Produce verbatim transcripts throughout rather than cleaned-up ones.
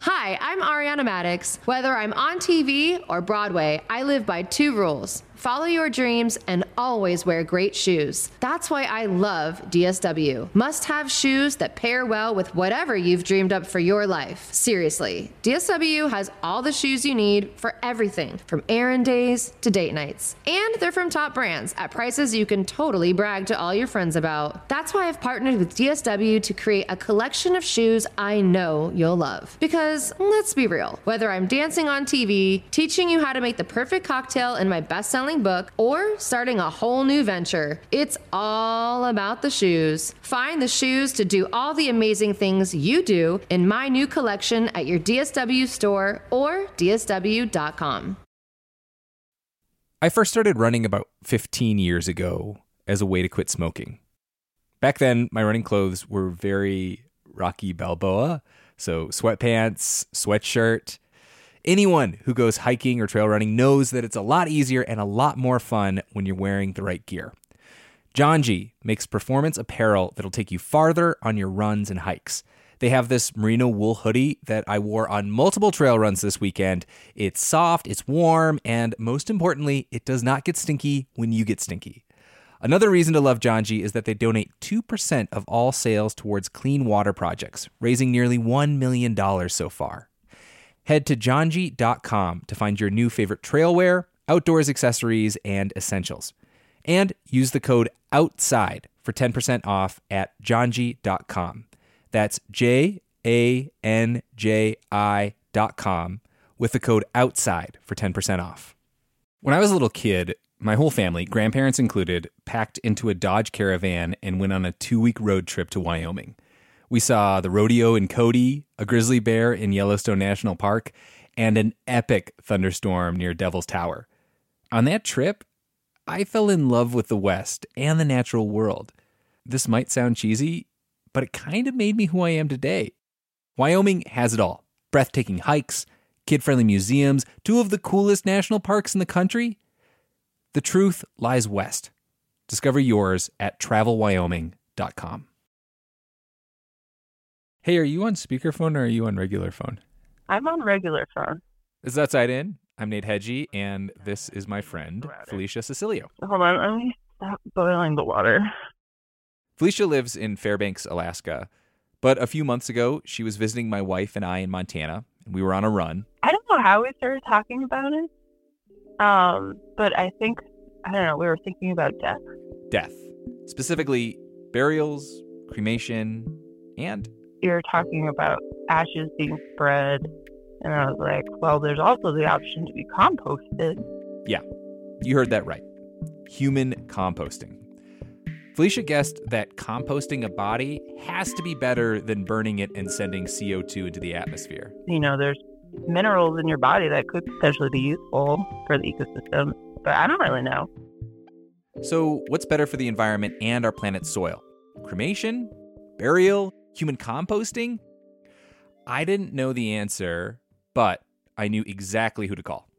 Hi, I'm Ariana Maddox. Whether I'm on T V or Broadway, I live by two rules. Follow your dreams and always wear great shoes. That's why I love D S W. Must-have shoes that pair well with whatever you've dreamed up for your life. Seriously, D S W has all the shoes you need for everything, from errand days to date nights. And they're from top brands at prices you can totally brag to all your friends about. That's why I've partnered with D S W to create a collection of shoes I know you'll love. Because, let's be real, whether I'm dancing on T V, teaching you how to make the perfect cocktail in my best-selling book, or starting a whole new venture, it's all about the shoes. Find the shoes to do all the amazing things you do in my new collection at your D S W store or D S W dot com. I first started running about fifteen years ago as a way to quit smoking. Back then, my running clothes were very Rocky Balboa, so sweatpants, sweatshirt. Anyone who goes hiking or trail running knows that it's a lot easier and a lot more fun when you're wearing the right gear. Janji makes performance apparel that'll take you farther on your runs and hikes. They have this merino wool hoodie that I wore on multiple trail runs this weekend. It's soft, it's warm, and most importantly, it does not get stinky when you get stinky. Another reason to love Janji is that they donate two percent of all sales towards clean water projects, raising nearly one million dollars so far. Head to janji dot com to find your new favorite trail wear, outdoors accessories, and essentials. And use the code OUTSIDE for ten percent off at janji dot com. That's J A N J I dot com with the code OUTSIDE for ten percent off. When I was a little kid, my whole family, grandparents included, packed into a Dodge Caravan and went on a two-week road trip to Wyoming. We saw the rodeo in Cody, a grizzly bear in Yellowstone National Park, and an epic thunderstorm near Devil's Tower. On that trip, I fell in love with the West and the natural world. This might sound cheesy, but it kind of made me who I am today. Wyoming has it all. Breathtaking hikes, kid-friendly museums, two of the coolest national parks in the country. The truth lies west. Discover yours at travel wyoming dot com. Hey, are you on speakerphone or are you on regular phone? I'm on regular phone. This is Outside In. I'm Nate Hedgie, and this is my friend, Felicia Cecilio. Hold on, let me stop boiling the water. Felicia lives in Fairbanks, Alaska, but a few months ago, she was visiting my wife and I in Montana, and we were on a run. I don't know how we started talking about it, um, but I think, I don't know, we were thinking about death. Death. Specifically, burials, cremation, and... You were talking about ashes being spread, and I was like, well, there's also the option to be composted. Yeah, you heard that right. Human composting. Felicia guessed that composting a body has to be better than burning it and sending C O two into the atmosphere. You know, there's minerals in your body that could potentially be useful for the ecosystem, but I don't really know. So what's better for the environment and our planet's soil? Cremation? Burial? Human composting? I didn't know the answer, but I knew exactly who to call.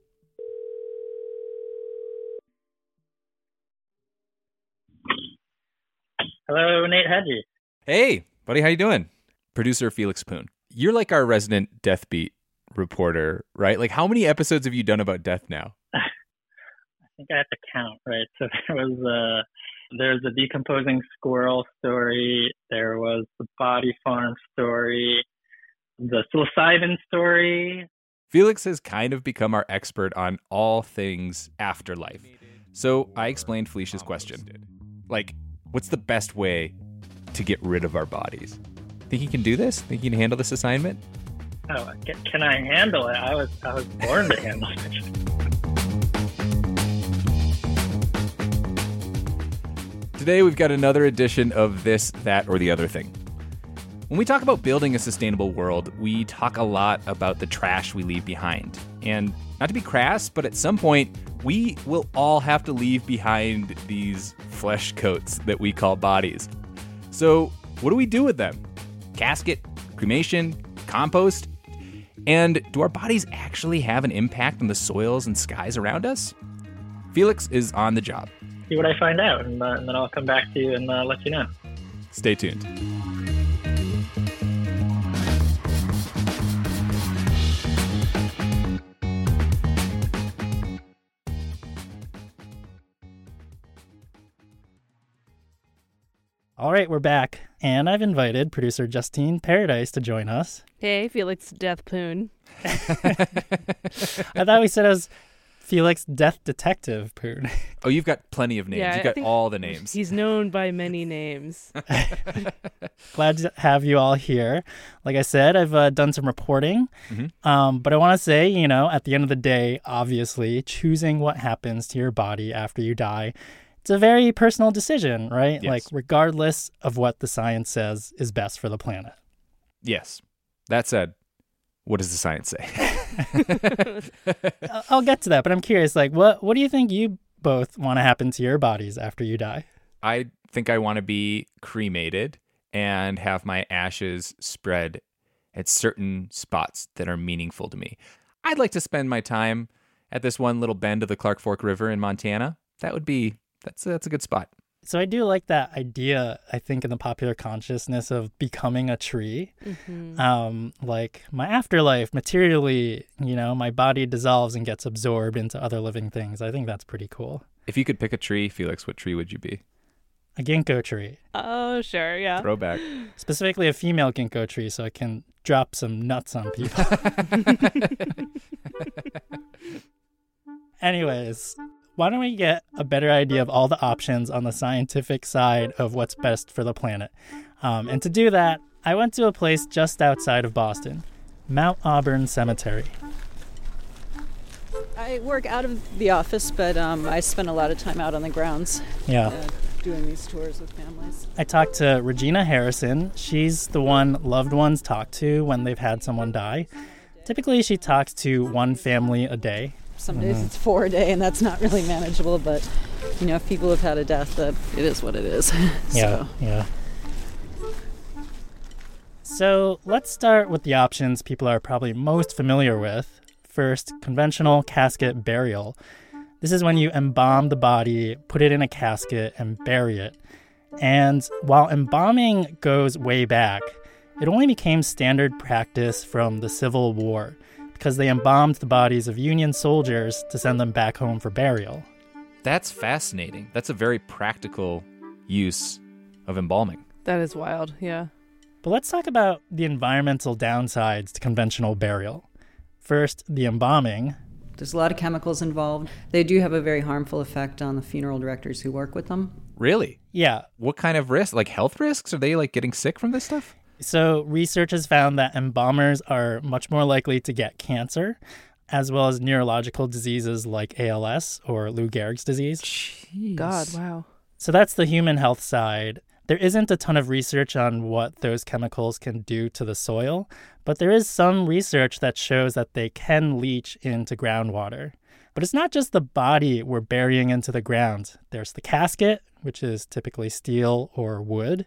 Hello, Nate Hedgie. Hey, buddy, how you doing? Producer Felix Poon. You're like our resident Death Beat reporter, right? Like, how many episodes have you done about death now? I think I have to count, right? So there was a... There's a decomposing squirrel story. There was the body farm story, the psilocybin story. Felix has kind of become our expert on all things afterlife. So I explained Felicia's question. Like, what's the best way to get rid of our bodies? Think you can do this? Think you can handle this assignment? Oh, can, can I handle it? I was I was born to handle it. Today, we've got another edition of This, That, or the Other Thing. When we talk about building a sustainable world, we talk a lot about the trash we leave behind. And not to be crass, but at some point, we will all have to leave behind these flesh coats that we call bodies. So what do we do with them? Casket, cremation, compost? And do our bodies actually have an impact on the soils and skies around us? Felix is on the job. See what I find out, and, uh, and then I'll come back to you and uh, let you know. Stay tuned. All right, we're back. And I've invited producer Justine Paradise to join us. Hey, Felix Death Poon. I thought we said it was Felix Death Detective Poon. Oh, you've got plenty of names. Yeah, you've I got think all the names. He's known by many names. Glad to have you all here. Like I said, I've uh, done some reporting. Mm-hmm. Um, but I want to say, you know, at the end of the day, obviously, choosing what happens to your body after you die, it's a very personal decision, right? Yes. Like, regardless of what the science says is best for the planet. Yes. That said, what does the science say? I'll get to that, but I'm curious, like, what, what do you think you both want to happen to your bodies after you die? I think I want to be cremated and have my ashes spread at certain spots that are meaningful to me. I'd like to spend my time at this one little bend of the Clark Fork River in Montana. That would be, that's a, that's a good spot. So I do like that idea, I think, in the popular consciousness of becoming a tree. Mm-hmm. Um, like my afterlife, materially, you know, my body dissolves and gets absorbed into other living things. I think that's pretty cool. If you could pick a tree, Felix, what tree would you be? A ginkgo tree. Oh, sure, yeah. Throwback. Specifically a female ginkgo tree so I can drop some nuts on people. Anyways, why don't we get a better idea of all the options on the scientific side of what's best for the planet? Um, and to do that, I went to a place just outside of Boston, Mount Auburn Cemetery. I work out of the office, but um, I spend a lot of time out on the grounds. Yeah. Uh, doing these tours with families. I talked to Regina Harrison. She's the one loved ones talk to when they've had someone die. Typically, she talks to one family a day. Some days mm-hmm. it's four a day, and that's not really manageable, but, you know, if people have had a death, that it is what it is. so. Yeah, yeah. So let's start with the options people are probably most familiar with. First, conventional casket burial. This is when you embalm the body, put it in a casket, and bury it. And while embalming goes way back, it only became standard practice from the Civil War because they embalmed the bodies of Union soldiers to send them back home for burial. That's fascinating. That's a very practical use of embalming. That is wild, yeah. But let's talk about the environmental downsides to conventional burial. First, the embalming. There's a lot of chemicals involved. They do have a very harmful effect on the funeral directors who work with them. Really? Yeah. What kind of risk? Like health risks? Are they like getting sick from this stuff? So research has found that embalmers are much more likely to get cancer, as well as neurological diseases like A L S or Lou Gehrig's disease. Jeez. God, wow. So that's the human health side. There isn't a ton of research on what those chemicals can do to the soil, but there is some research that shows that they can leach into groundwater. But it's not just the body we're burying into the ground. There's the casket, which is typically steel or wood,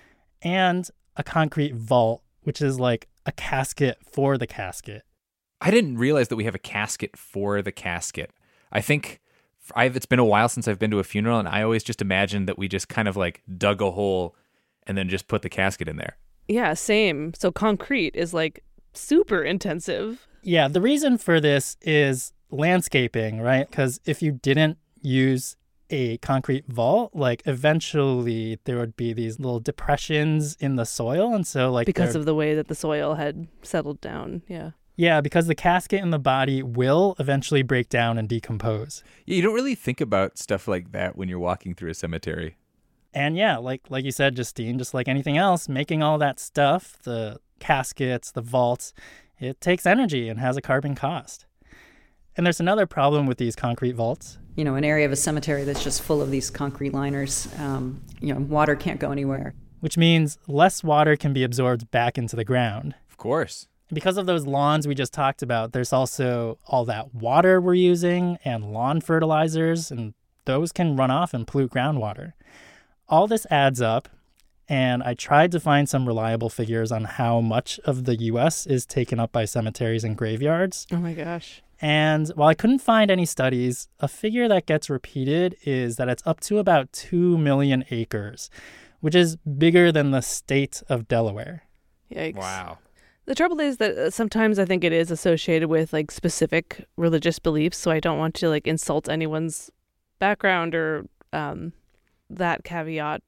and a concrete vault, which is like a casket for the casket. I didn't realize that we have a casket for the casket. I think I've, it's been a while since I've been to a funeral, and I always just imagined that we just kind of like dug a hole and then just put the casket in there. Yeah, same. So concrete is like super intensive. Yeah, the reason for this is landscaping, right? Because if you didn't use a concrete vault, like eventually there would be these little depressions in the soil. And so like because of the way that the soil had settled down. Yeah. Yeah, because the casket in the body will eventually break down and decompose. Yeah, you don't really think about stuff like that when you're walking through a cemetery. And yeah, like like you said, Justine, just like anything else, making all that stuff, the caskets, the vaults, it takes energy and has a carbon cost. And there's another problem with these concrete vaults. You know, an area of a cemetery that's just full of these concrete liners, um, you know, water can't go anywhere. Which means less water can be absorbed back into the ground. Of course. And because of those lawns we just talked about, there's also all that water we're using and lawn fertilizers, and those can run off and pollute groundwater. All this adds up, and I tried to find some reliable figures on how much of the U S is taken up by cemeteries and graveyards. Oh my gosh. And while I couldn't find any studies, a figure that gets repeated is that it's up to about two million acres, which is bigger than the state of Delaware. Yikes. Wow. The trouble is that sometimes I think it is associated with like specific religious beliefs, so I don't want to like insult anyone's background or um, that caveat, but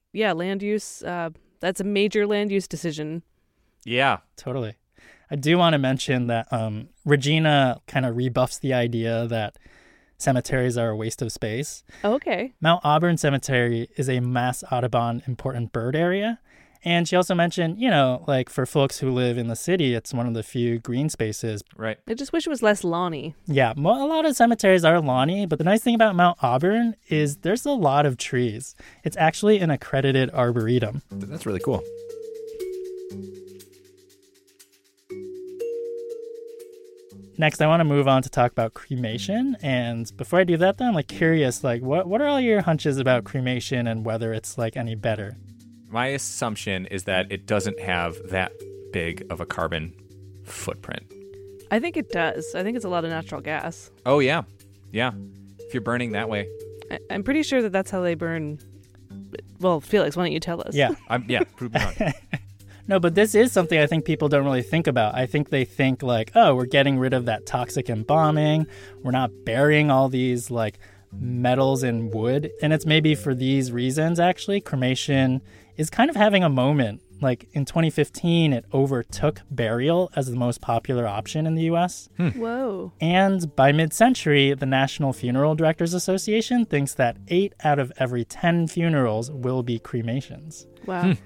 yeah, land use, uh, that's a major land use decision. Yeah. Totally. I do want to mention that um, Regina kind of rebuffs the idea that cemeteries are a waste of space. Okay. Mount Auburn Cemetery is a Mass Audubon important bird area. And she also mentioned, you know, like for folks who live in the city, it's one of the few green spaces. Right. I just wish it was less lawny. Yeah, mo- a lot of cemeteries are lawny, but the nice thing about Mount Auburn is there's a lot of trees. It's actually an accredited arboretum. That's really cool. Next, I want to move on to talk about cremation. And before I do that, though, I'm like curious, like what, what are all your hunches about cremation and whether it's like any better? My assumption is that it doesn't have that big of a carbon footprint. I think it does. I think it's a lot of natural gas. Oh, yeah. Yeah. If you're burning that way. I- I'm pretty sure that that's how they burn. Well, Felix, why don't you tell us? Yeah. I'm, yeah, prove me wrong. No, but this is something I think people don't really think about. I think they think like, oh, we're getting rid of that toxic embalming. We're not burying all these like metals in wood. And it's maybe for these reasons, actually, cremation is kind of having a moment. Like in twenty fifteen, it overtook burial as the most popular option in the U S. Hmm. Whoa. And by mid-century, the National Funeral Directors Association thinks that eight out of every ten funerals will be cremations. Wow. Hmm.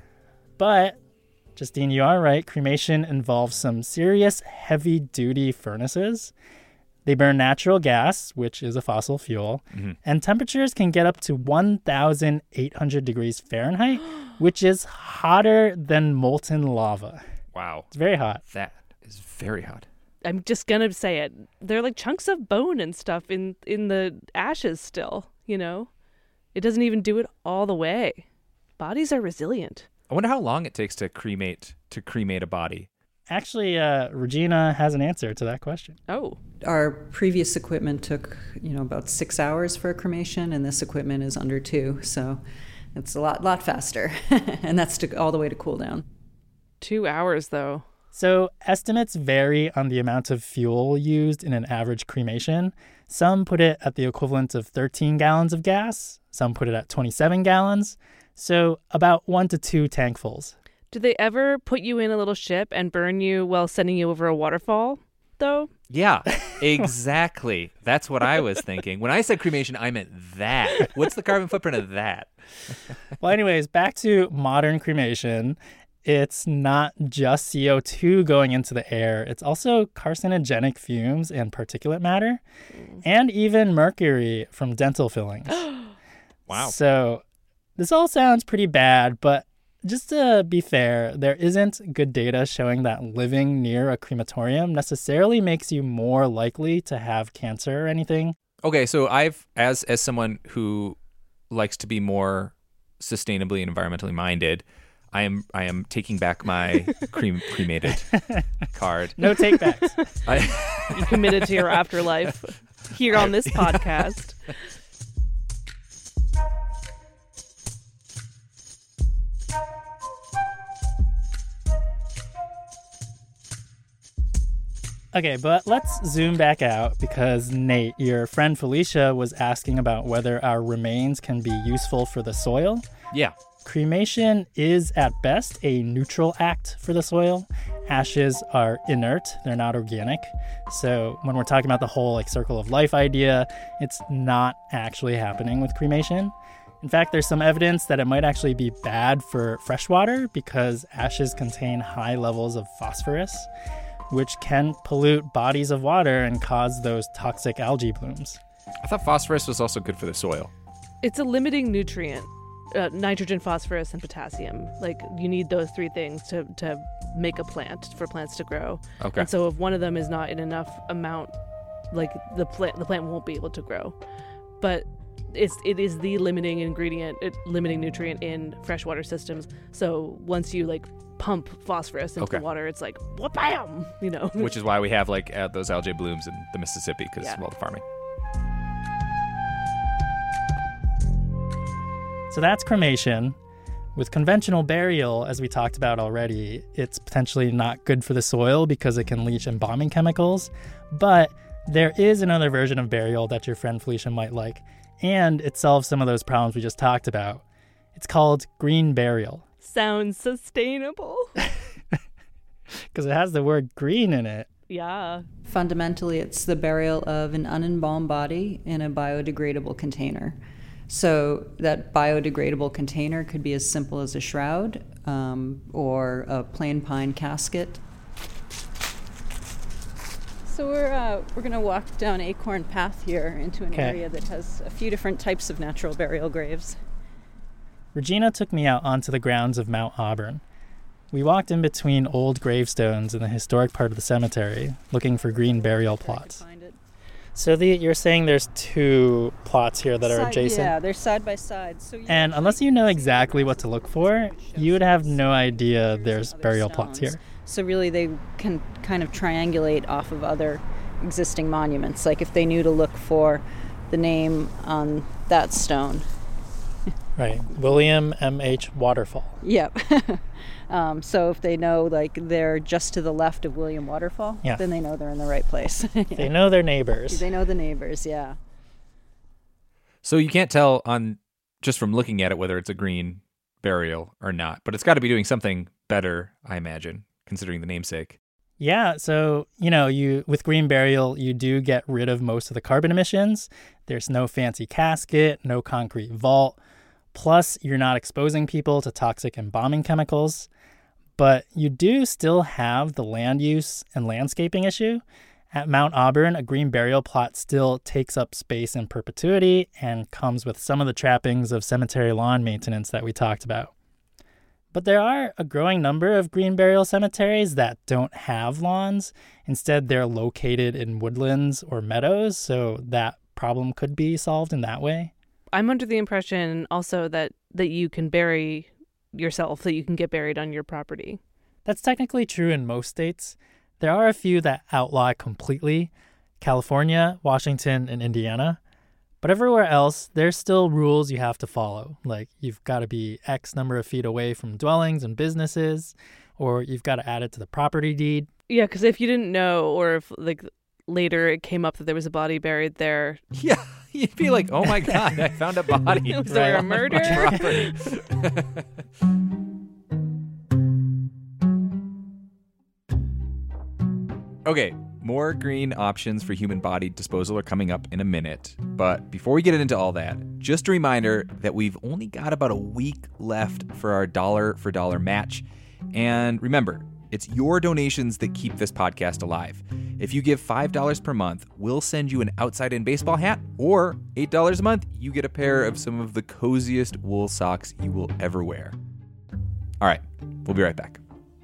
But Justine, you are right. Cremation involves some serious heavy-duty furnaces. They burn natural gas, which is a fossil fuel, Mm-hmm. and temperatures can get up to one thousand eight hundred degrees Fahrenheit, which is hotter than molten lava. Wow. It's very hot. That is very hot. I'm just going to say it. They're like chunks of bone and stuff in, in the ashes still, you know? It doesn't even do it all the way. Bodies are resilient. I wonder how long it takes to cremate to cremate a body. Actually, uh, Regina has an answer to that question. Oh. Our previous equipment took, you know, about six hours for a cremation, and this equipment is under two, so it's a lot, lot faster, and that's to, all the way to cool down. Two hours, though. So estimates vary on the amount of fuel used in an average cremation. Some put it at the equivalent of thirteen gallons of gas. Some put it at twenty-seven gallons. So about one to two tankfuls. Do they ever put you in a little ship and burn you while sending you over a waterfall, though? Yeah, exactly. That's what I was thinking. When I said cremation, I meant that. What's the carbon footprint of that? Well, anyways, back to modern cremation. It's not just C O two going into the air. It's also carcinogenic fumes and particulate matter, and even mercury from dental fillings. Wow. So this all sounds pretty bad, but just to be fair, there isn't good data showing that living near a crematorium necessarily makes you more likely to have cancer or anything. Okay, so I've as as someone who likes to be more sustainably and environmentally minded, I am I am taking back my crem- cremated card. No takebacks. I, You committed to your afterlife here on this podcast. Okay, but let's zoom back out because Nate, your friend Felicia, was asking about whether our remains can be useful for the soil. yeah. Cremation is at best a neutral act for the soil. Ashes are inert, they're not organic. So when we're talking about the whole like circle of life idea, it's not actually happening with cremation. In fact, there's some evidence that it might actually be bad for freshwater because ashes contain high levels of phosphorus, which can pollute bodies of water and cause those toxic algae blooms. I thought phosphorus was also good for the soil. It's a limiting nutrient. Uh, nitrogen, phosphorus, and potassium. Like, you need those three things to, to make a plant, for plants to grow. Okay. And so if one of them is not in enough amount, like, the plant the plant won't be able to grow. But it's it is the limiting ingredient, it, limiting nutrient in freshwater systems. So once you, like, pump phosphorus into Okay. the water, it's like, wha-bam! You know? Which is why we have like uh, those algae blooms in the Mississippi because Yeah. well, the farming. So that's cremation. With conventional burial, as we talked about already, it's potentially not good for the soil because it can leach embalming chemicals. But there is another version of burial that your friend Felicia might like, and it solves some of those problems we just talked about. It's called green burial. Sounds sustainable. Because it has the word green in it. Yeah. Fundamentally, it's the burial of an unembalmed body in a biodegradable container. So that biodegradable container could be as simple as a shroud um, or a plain pine casket. So we're uh, we're going to walk down Acorn Path here into an okay. area that has a few different types of natural burial graves. Regina took me out onto the grounds of Mount Auburn. We walked in between old gravestones in the historic part of the cemetery, looking for green burial plots. So the, you're saying there's two plots here that are side, adjacent? Yeah, they're side by side. So and unless you know exactly what to look for, you would have no idea there's burial plots here. So really they can kind of triangulate off of other existing monuments. Like if they knew to look for the name on that stone. Right. William M H Waterfall. Yep. um, so if they know like they're just to the left of William Waterfall, yeah. then they know they're in the right place. yeah. They know their neighbors. They know the neighbors, yeah. So you can't tell on just from looking at it whether it's a green burial or not, but it's got to be doing something better, I imagine, considering the namesake. Yeah, so, you know, you with green burial, you do get rid of most of the carbon emissions. There's no fancy casket, no concrete vault. Plus, you're not exposing people to toxic embalming chemicals. But you do still have the land use and landscaping issue. At Mount Auburn, a green burial plot still takes up space in perpetuity and comes with some of the trappings of cemetery lawn maintenance that we talked about. But there are a growing number of green burial cemeteries that don't have lawns. Instead, they're located in woodlands or meadows, so that problem could be solved in that way. I'm under the impression also that, that you can bury yourself, that you can get buried on your property. That's technically true in most states. There are a few that outlaw it completely, California, Washington, and Indiana. But everywhere else, there's still rules you have to follow. Like you've got to be X number of feet away from dwellings and businesses, or you've got to add it to the property deed. Yeah, because if you didn't know, or if like later it came up that there was a body buried there. Yeah, you'd be like, oh my God, I found a body. Was there a murder? Okay, more green options for human body disposal are coming up in a minute. But before we get into all that, just a reminder that we've only got about a week left for our dollar for dollar match. And remember, it's your donations that keep this podcast alive. If you give five dollars per month, we'll send you an Outside In baseball hat, or eight dollars a month, you get a pair of some of the coziest wool socks you will ever wear. All right, we'll be right back.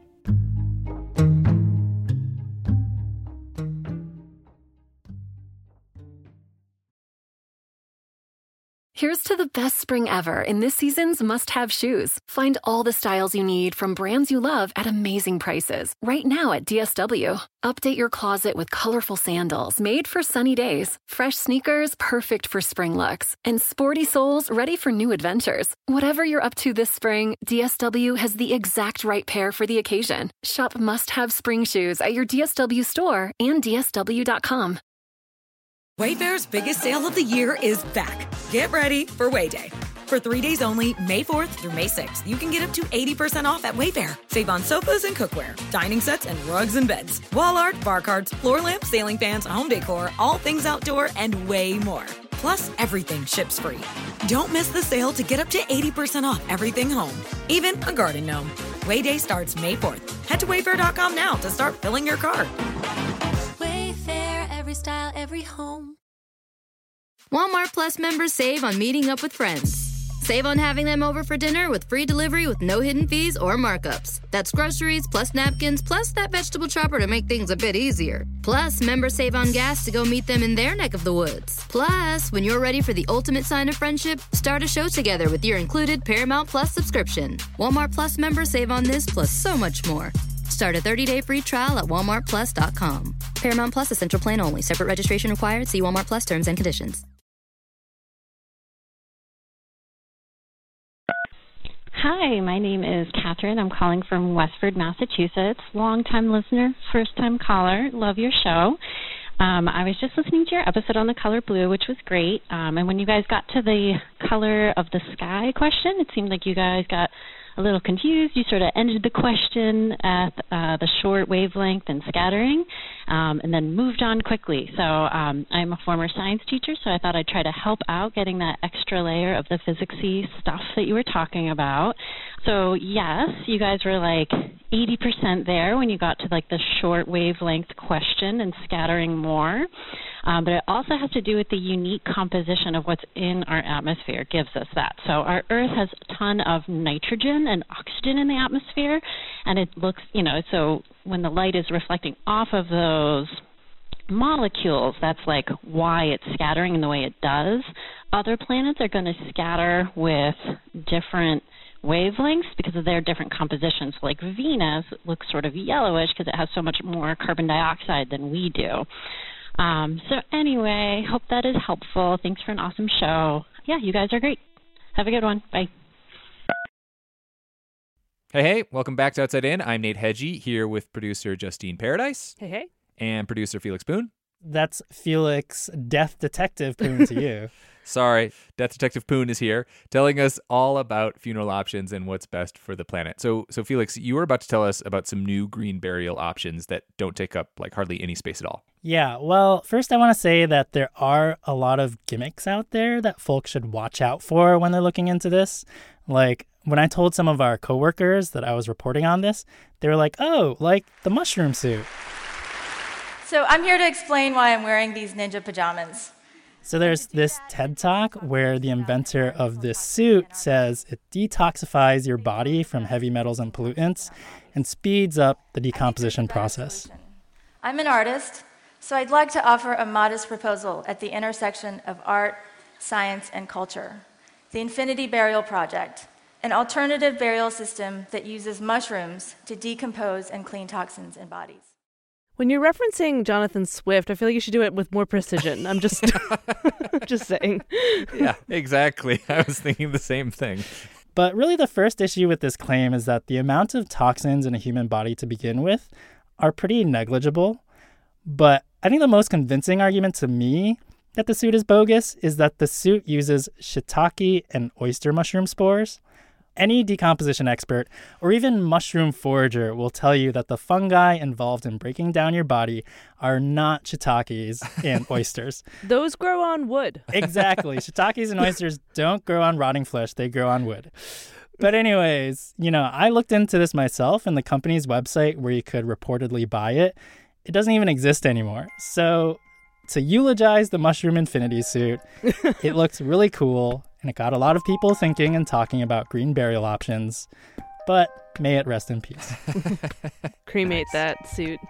Here's to the best spring ever in this season's must-have shoes. Find all the styles you need from brands you love at amazing prices right now at D S W. Update your closet with colorful sandals made for sunny days, fresh sneakers perfect for spring looks, and sporty soles ready for new adventures. Whatever you're up to this spring, D S W has the exact right pair for the occasion. Shop must-have spring shoes at your D S W store and D S W dot com. Wayfair's biggest sale of the year is back. Get ready for Wayday. For three days only, May fourth through May sixth, you can get up to eighty percent off at Wayfair. Save on sofas and cookware, dining sets and rugs and beds, wall art, bar cards, floor lamps, ceiling fans, home decor, all things outdoor, and way more. Plus, everything ships free. Don't miss the sale to get up to eighty percent off everything home, even a garden gnome. Wayday starts May fourth. Head to wayfair dot com now to start filling your cart. Wayfair, every style, every home. Walmart Plus members save on meeting up with friends. Save on having them over for dinner with free delivery with no hidden fees or markups. That's groceries, plus napkins, plus that vegetable chopper to make things a bit easier. Plus, members save on gas to go meet them in their neck of the woods. Plus, when you're ready for the ultimate sign of friendship, start a show together with your included Paramount Plus subscription. Walmart Plus members save on this plus so much more. Start a thirty-day free trial at walmart plus dot com. Paramount Plus Essential Plan only. Separate registration required. See Walmart Plus terms and conditions. Hi, my name is Catherine. I'm calling from Westford, Massachusetts. Long-time listener, first-time caller. Love your show. Um, I was just listening to your episode on the color blue, which was great. Um, and when you guys got to the color of the sky question, it seemed like you guys got a little confused. You sort of ended the question at uh, the short wavelength and scattering, um, and then moved on quickly. So um, I'm a former science teacher, so I thought I'd try to help out getting that extra layer of the physicsy stuff that you were talking about. So yes, you guys were like eighty percent there when you got to like the short wavelength question and scattering more. Um, but it also has to do with the unique composition of what's in our atmosphere gives us that. So our Earth has a ton of nitrogen and oxygen in the atmosphere, and it looks, you know, so when the light is reflecting off of those molecules, that's like why it's scattering in the way it does. Other planets are going to scatter with different wavelengths because of their different compositions. Like Venus looks sort of yellowish because it has so much more carbon dioxide than we do. Um, so anyway, hope that is helpful. Thanks for an awesome show. Yeah, you guys are great. Have a good one. Bye. Hey, hey, welcome back to Outside In. I'm Nate Hedgie here with producer Justine Paradise. Hey, hey. And producer Felix Poon. That's Felix, Death Detective Poon to you. Sorry, Death Detective Poon is here telling us all about funeral options and what's best for the planet. So, so Felix, you were about to tell us about some new green burial options that don't take up like hardly any space at all. Yeah, well, first I want to say that there are a lot of gimmicks out there that folks should watch out for when they're looking into this. Like when I told some of our coworkers that I was reporting on this, they were like, oh, like the mushroom suit. So I'm here to explain why I'm wearing these ninja pajamas. So there's this TED Talk where the inventor of this suit says it detoxifies your body from heavy metals and pollutants and speeds up the decomposition process. I'm an artist, so I'd like to offer a modest proposal at the intersection of art, science, and culture. The Infinity Burial Project, an alternative burial system that uses mushrooms to decompose and clean toxins in bodies. When you're referencing Jonathan Swift, I feel like you should do it with more precision. I'm just just saying. Yeah, exactly. I was thinking the same thing. But really the first issue with this claim is that the amount of toxins in a human body to begin with are pretty negligible. But I think the most convincing argument to me that the suit is bogus is that the suit uses shiitake and oyster mushroom spores. Any decomposition expert or even mushroom forager will tell you that the fungi involved in breaking down your body are not shiitakes and oysters. Those grow on wood. Exactly. Shiitakes and oysters don't grow on rotting flesh. They grow on wood. But anyways, you know, I looked into this myself, and the company's website where you could reportedly buy it, it doesn't even exist anymore. So to eulogize the mushroom infinity suit, it looks really cool. And it got a lot of people thinking and talking about green burial options, but may it rest in peace. Cremate that suit.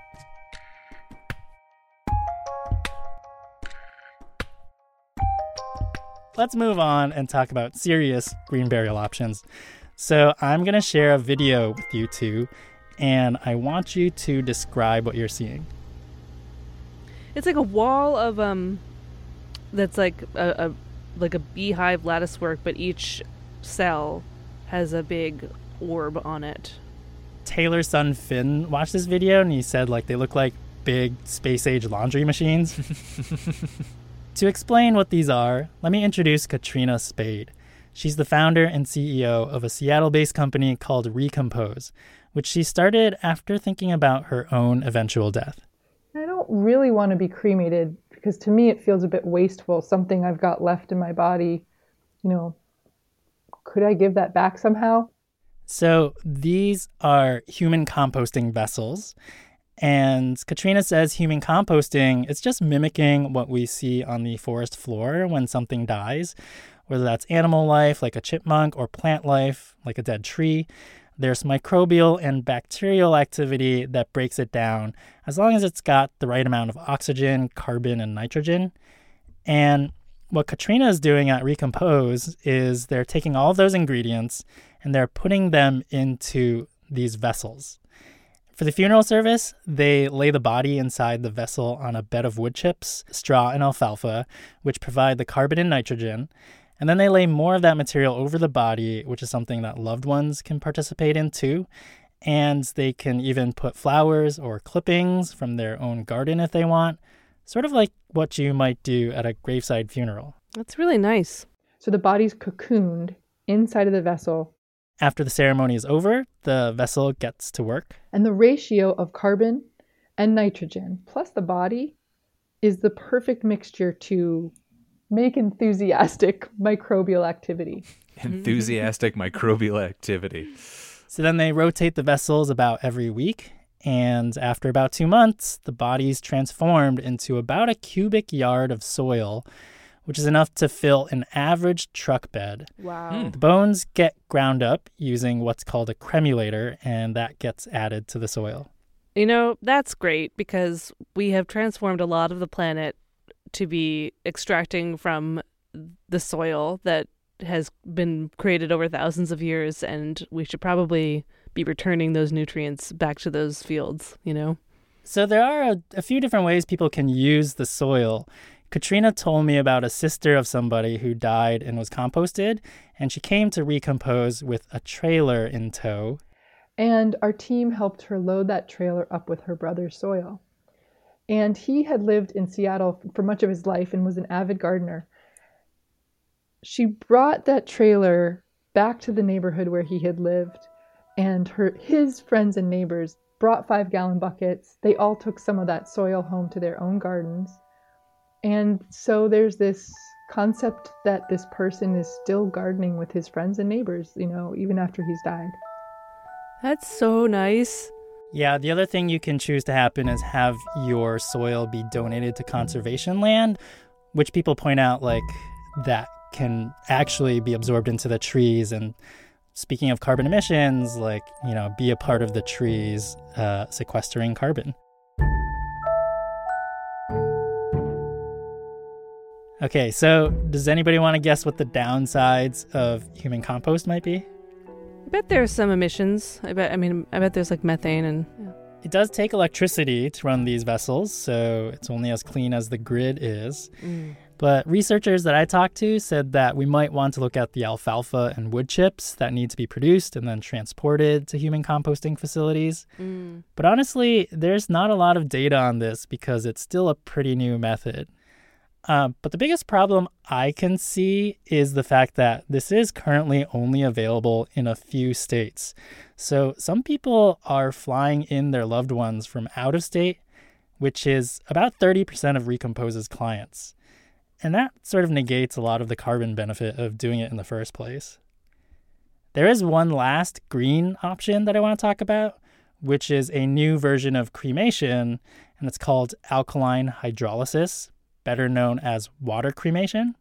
Let's move on and talk about serious green burial options. So I'm going to share a video with you two, and I want you to describe what you're seeing. It's like a wall of, um, that's like a... a like a beehive lattice work, but each cell has a big orb on it. Taylor's son Finn watched this video and he said like they look like big space age laundry machines. To explain what these are, let me introduce Katrina Spade. She's the founder and C E O of a Seattle-based company called Recompose, which she started after thinking about her own eventual death. I don't really want to be cremated because to me it feels a bit wasteful, something I've got left in my body. You know, could I give that back somehow? So these are human composting vessels. And Katrina says human composting, it's just mimicking what we see on the forest floor when something dies, whether that's animal life like a chipmunk or plant life like a dead tree. There's microbial and bacterial activity that breaks it down as long as it's got the right amount of oxygen, carbon, and nitrogen. And what Katrina is doing at Recompose is they're taking all of those ingredients and they're putting them into these vessels. For the funeral service, they lay the body inside the vessel on a bed of wood chips, straw, and alfalfa, which provide the carbon and nitrogen. And then they lay more of that material over the body, which is something that loved ones can participate in too. And they can even put flowers or clippings from their own garden if they want. sort of like what you might do at a graveside funeral. That's really nice. So the body's cocooned inside of the vessel. After the ceremony is over, the vessel gets to work. And the ratio of carbon and nitrogen plus the body is the perfect mixture to make enthusiastic microbial activity. Enthusiastic microbial activity. So then they rotate the vessels about every week. And after about two months, the body's transformed into about a cubic yard of soil, which is enough to fill an average truck bed. Wow. Mm. The bones get ground up using what's called a cremulator, and that gets added to the soil. You know, that's great because we have transformed a lot of the planet to be extracting from the soil that has been created over thousands of years, and we should probably be returning those nutrients back to those fields, you know? So there are a, a few different ways people can use the soil. Katrina told me about a sister of somebody who died and was composted, and she came to recompose with a trailer in tow. And our team helped her load that trailer up with her brother's soil. And he had lived in Seattle for much of his life and was an avid gardener. She brought that trailer back to the neighborhood where he had lived, and her his friends and neighbors brought five-gallon buckets. They all took some of that soil home to their own gardens. And so there's this concept that this person is still gardening with his friends and neighbors, you know, even after he's died. That's so nice. Yeah, the other thing you can choose to happen is have your soil be donated to conservation land, which people point out like that can actually be absorbed into the trees. And speaking of carbon emissions, like, you know, be a part of the trees uh, sequestering carbon. Okay, so does anybody want to guess what the downsides of human compost might be? I bet there's some emissions. I bet, I mean, I bet there's like methane and... Yeah. It does take electricity to run these vessels, so it's only as clean as the grid is. Mm. But researchers that I talked to said that we might want to look at the alfalfa and wood chips that need to be produced and then transported to human composting facilities. Mm. But honestly, there's not a lot of data on this because it's still a pretty new method. Uh, but the biggest problem I can see is the fact that this is currently only available in a few states. So some people are flying in their loved ones from out of state, which is about thirty percent of Recompose's clients. And that sort of negates a lot of the carbon benefit of doing it in the first place. There is one last green option that I want to talk about, which is a new version of cremation, and it's called alkaline hydrolysis, better known as water cremation.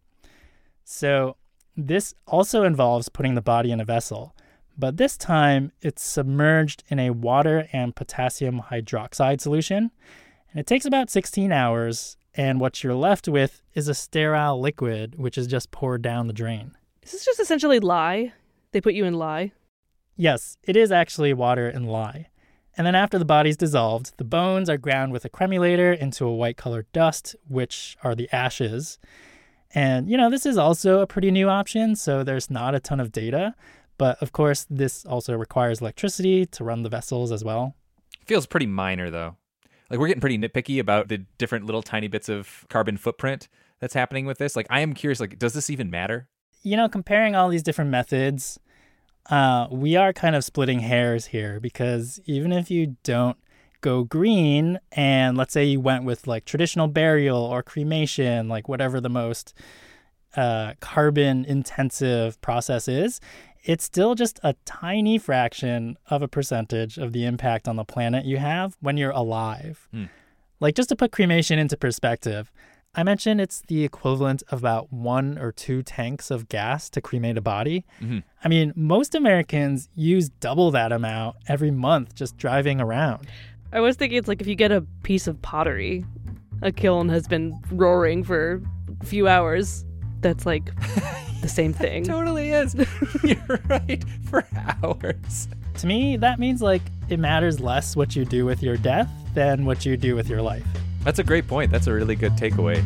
So this also involves putting the body in a vessel, but this time it's submerged in a water and potassium hydroxide solution, and it takes about sixteen hours, and what you're left with is a sterile liquid, which is just poured down the drain. Is this just essentially lye? They put you in lye? Yes, it is actually water and lye. And then after the body's dissolved, the bones are ground with a cremulator into a white-colored dust, which are the ashes. And, you know, this is also a pretty new option, so there's not a ton of data. But, of course, this also requires electricity to run the vessels as well. Feels pretty minor, though. Like, we're getting pretty nitpicky about the different little tiny bits of carbon footprint that's happening with this. Like, I am curious, like, does this even matter? You know, comparing all these different methods, uh, we are kind of splitting hairs here, because even if you don't go green and let's say you went with like traditional burial or cremation, like whatever the most uh, carbon intensive process is, it's still just a tiny fraction of a percentage of the impact on the planet you have when you're alive. Mm. Like, just to put cremation into perspective, I mentioned it's the equivalent of about one or two tanks of gas to cremate a body. Mm-hmm. I mean, most Americans use double that amount every month just driving around. I was thinking it's like if you get a piece of pottery, a kiln has been roaring for a few hours. That's like the same thing. It totally is. You're right. For hours. To me, that means like it matters less what you do with your death than what you do with your life. That's a great point. That's a really good takeaway.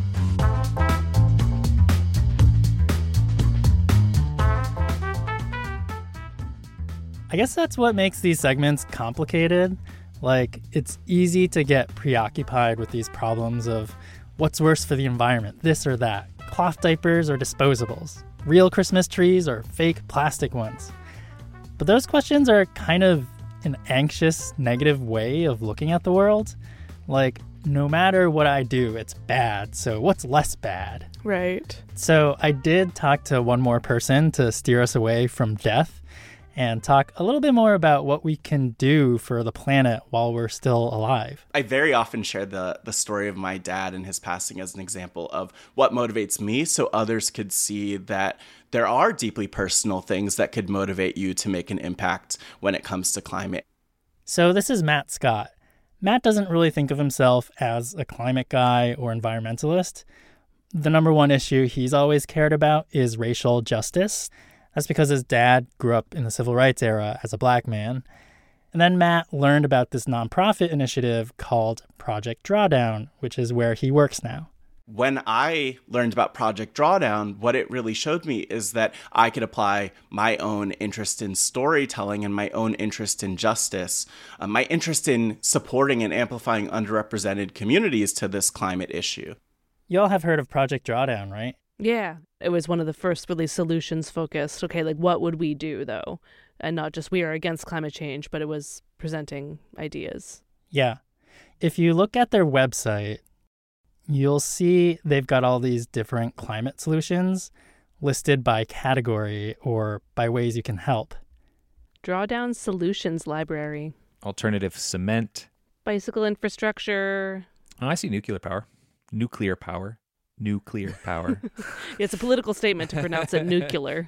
I guess that's what makes these segments complicated. Like, it's easy to get preoccupied with these problems of What's worse for the environment, this or that? Cloth diapers or disposables? Real Christmas trees or fake plastic ones? But those questions are kind of an anxious, negative way of looking at the world. Like, no matter what I do, it's bad, so what's less bad? Right. So I did talk to one more person to steer us away from death and talk a little bit more about what we can do for the planet while we're still alive. I very often share the, the story of my dad and his passing as an example of what motivates me so others could see that there are deeply personal things that could motivate you to make an impact when it comes to climate. So this is Matt Scott. Matt doesn't really think of himself as a climate guy or environmentalist. The number one issue he's always cared about is racial justice. That's because his dad grew up in the civil rights era as a black man. And then Matt learned about this nonprofit initiative called Project Drawdown, which is where he works now. When I learned about Project Drawdown, what it really showed me is that I could apply my own interest in storytelling and my own interest in justice, uh, my interest in supporting and amplifying underrepresented communities to this climate issue. You all have heard of Project Drawdown, right? Yeah. It was one of the first really solutions focused. Okay, like what would we do though? And not just we are against climate change, but it was presenting ideas. Yeah. If you look at their website, you'll see they've got all these different climate solutions listed by category or by ways you can help. Drawdown Solutions Library. Alternative cement. Bicycle infrastructure. Oh, I see nuclear power. Nuclear power. Nuclear power. It's a political statement to pronounce it nuclear.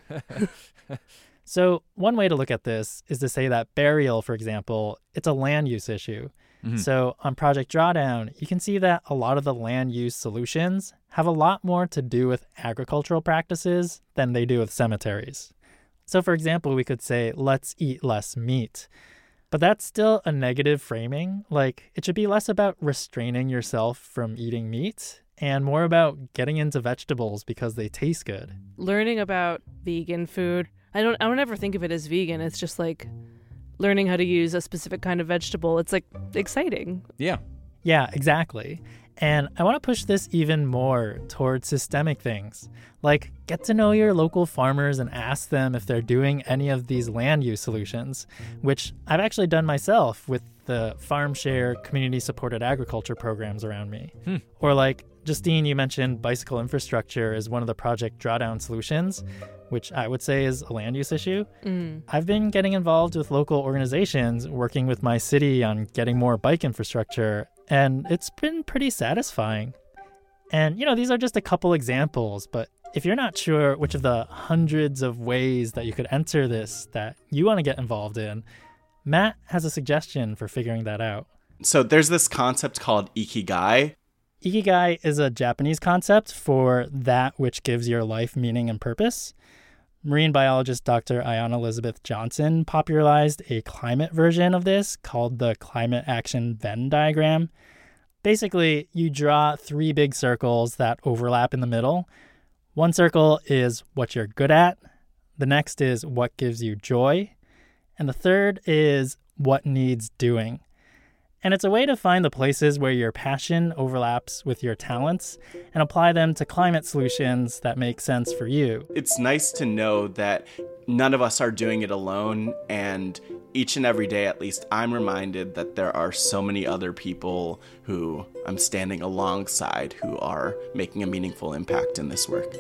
So one way to look at this is to say that burial, for example, it's a land use issue. Mm-hmm. So on Project Drawdown, you can see that a lot of the land use solutions have a lot more to do with agricultural practices than they do with cemeteries. So for example, we could say, let's eat less meat. But that's still a negative framing. Like, it should be less about restraining yourself from eating meat and more about getting into vegetables because they taste good. Learning about vegan food. I don't I don't ever think of it as vegan. It's just like learning how to use a specific kind of vegetable. It's like exciting. Yeah. Yeah, exactly. And I want to push this even more towards systemic things. Like, get to know your local farmers and ask them if they're doing any of these land use solutions, which I've actually done myself with the farm share community supported agriculture programs around me. Hmm. Or like, Justine, you mentioned bicycle infrastructure is one of the Project Drawdown solutions, which I would say is a land use issue. Mm. I've been getting involved with local organizations, working with my city on getting more bike infrastructure, and it's been pretty satisfying. And, you know, these are just a couple examples, but if you're not sure which of the hundreds of ways that you could enter this that you want to get involved in, Matt has a suggestion for figuring that out. So there's this concept called ikigai. Ikigai is a Japanese concept for that which gives your life meaning and purpose. Marine biologist Doctor Ayanna Elizabeth Johnson popularized a climate version of this called the Climate Action Venn diagram. Basically, you draw three big circles that overlap in the middle. One circle is what you're good at. The next is what gives you joy. And the third is what needs doing. And it's a way to find the places where your passion overlaps with your talents and apply them to climate solutions that make sense for you. It's nice to know that none of us are doing it alone, and each and every day, at least, I'm reminded that there are so many other people who I'm standing alongside who are making a meaningful impact in this work.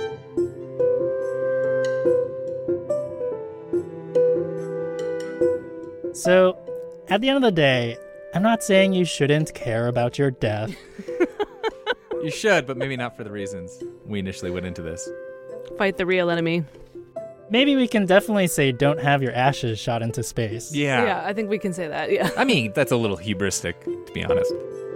So, at the end of the day, I'm not saying you shouldn't care about your death. You should, but maybe not for the reasons we initially went into this. Fight the real enemy. Maybe we can definitely say don't have your ashes shot into space. Yeah. Yeah, I think we can say that, yeah. I mean, that's a little hubristic, to be honest.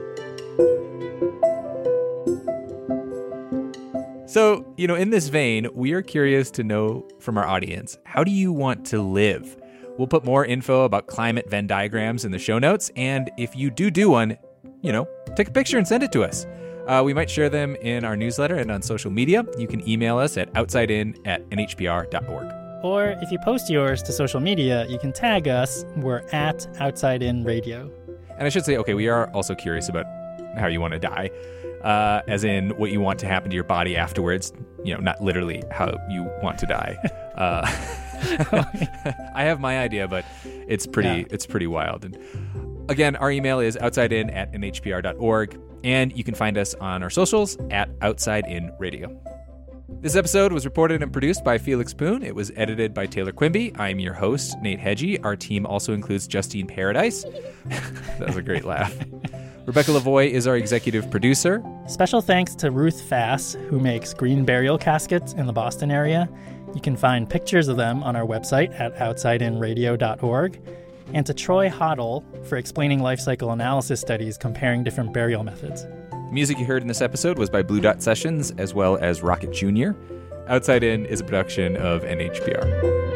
So, you know, in this vein, we are curious to know from our audience, how do you want to live? We'll put more info about climate Venn diagrams in the show notes, and if you do do one, you know, take a picture and send it to us. Uh, we might share them in our newsletter and on social media. You can email us at outsideinat n h p r dot org. Or if you post yours to social media, you can tag us. We're at Outside In Radio. And I should say, okay, we are also curious about how you want to die, uh, as in what you want to happen to your body afterwards. You know, not literally how you want to die. Uh, I have my idea, but it's pretty yeah. it's pretty wild. And again, our email is outsidein at n h p r dot org, and you can find us on our socials at Outside In Radio. This episode was reported and produced by Felix Poon. It was edited by Taylor Quimby. I'm your host, Nate Hedgie. Our team also includes Justine Paradise. That was a great laugh. Rebecca Lavoie is our executive producer. Special thanks to Ruth Fass, who makes green burial caskets in the Boston area. You can find pictures of them on our website at outside in radio dot org. And to Troy Hoddle for explaining life cycle analysis studies comparing different burial methods. The music you heard in this episode was by Blue Dot Sessions, as well as Rocket Junior Outside In is a production of N H P R.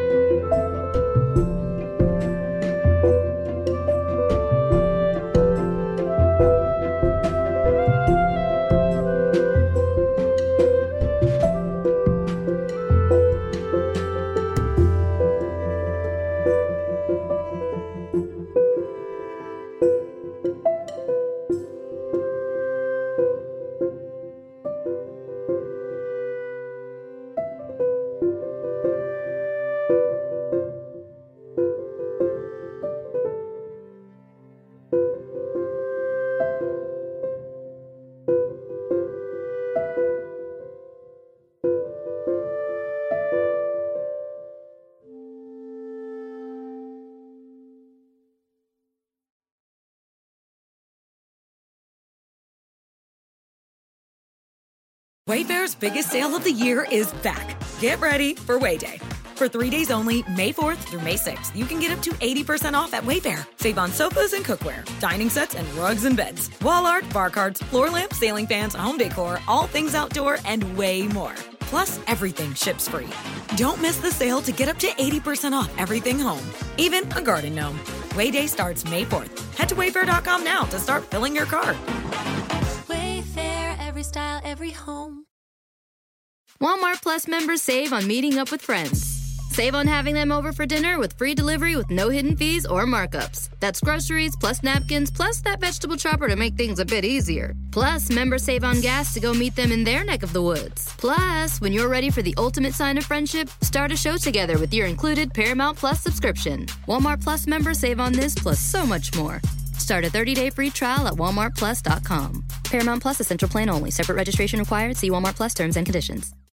Wayfair's biggest sale of the year is back. Get ready for Wayday. For three days only, May fourth through May sixth, you can get up to eighty percent off at Wayfair. Save on sofas and cookware, dining sets and rugs and beds, wall art, bar cards, floor lamps, ceiling fans, home decor, all things outdoor, and way more. Plus, everything ships free. Don't miss the sale to get up to eighty percent off everything home, even a garden gnome. Wayday starts May fourth. Head to wayfair dot com now to start filling your cart. Wayfair, every style, every home. Walmart Plus members save on meeting up with friends. Save on having them over for dinner with free delivery with no hidden fees or markups. That's groceries, plus napkins, plus that vegetable chopper to make things a bit easier. Plus, members save on gas to go meet them in their neck of the woods. Plus, when you're ready for the ultimate sign of friendship, start a show together with your included Paramount Plus subscription. Walmart Plus members save on this plus so much more. Start a thirty-day free trial at walmart plus dot com. Paramount Plus Essential Plan only. Separate registration required. See Walmart Plus terms and conditions.